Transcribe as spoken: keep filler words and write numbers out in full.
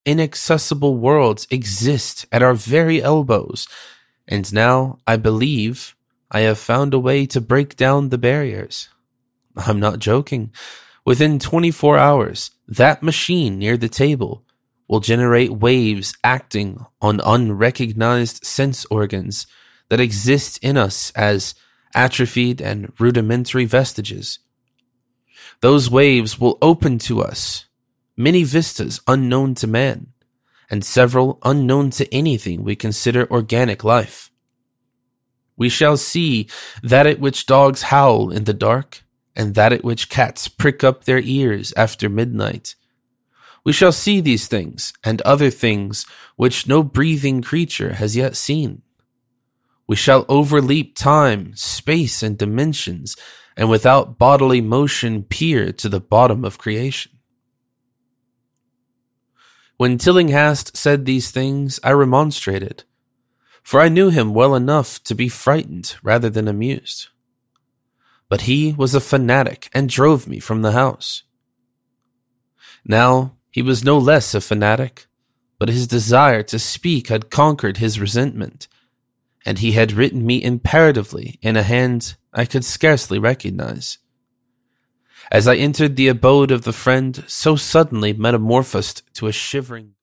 inaccessible worlds exist at our very elbows, and now I believe I have found a way to break down the barriers. I'm not joking. Within twenty-four hours, that machine near the table will generate waves acting on unrecognized sense organs that exist in us as atrophied and rudimentary vestiges. Those waves will open to us many vistas unknown to man, and several unknown to anything we consider organic life. We shall see that at which dogs howl in the dark, and that at which cats prick up their ears after midnight. We shall see these things, and other things which no breathing creature has yet seen. We shall overleap time, space, and dimensions, and without bodily motion peer to the bottom of creation. When Tillinghast said these things, I remonstrated, for I knew him well enough to be frightened rather than amused. But he was a fanatic and drove me from the house. Now he was no less a fanatic, but his desire to speak had conquered his resentment, and he had written me imperatively in a hand I could scarcely recognize. As I entered the abode of the friend so suddenly metamorphosed to a shivering